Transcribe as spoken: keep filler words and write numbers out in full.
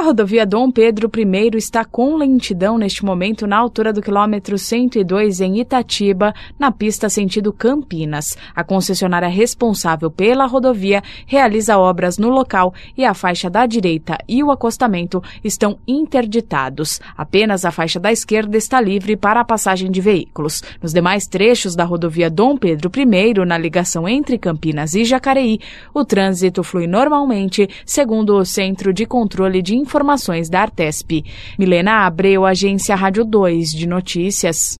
rodovia Dom Pedro I está com lentidão neste momento na altura do quilômetro cento e dois em Itatiba, na pista sentido Campinas. A concessionária responsável pela rodovia realiza obras no local e a faixa da direita e o acostamento estão interditados. Apenas a faixa da esquerda está livre para a passagem de veículos. Nos demais trechos da rodovia Dom Pedro I, na ligação entre Campinas e Jacareí, o trânsito flui normalmente, segundo o Centro de Controle de Informações da Artesp. Milena Abreu, Agência Rádio dois de Notícias.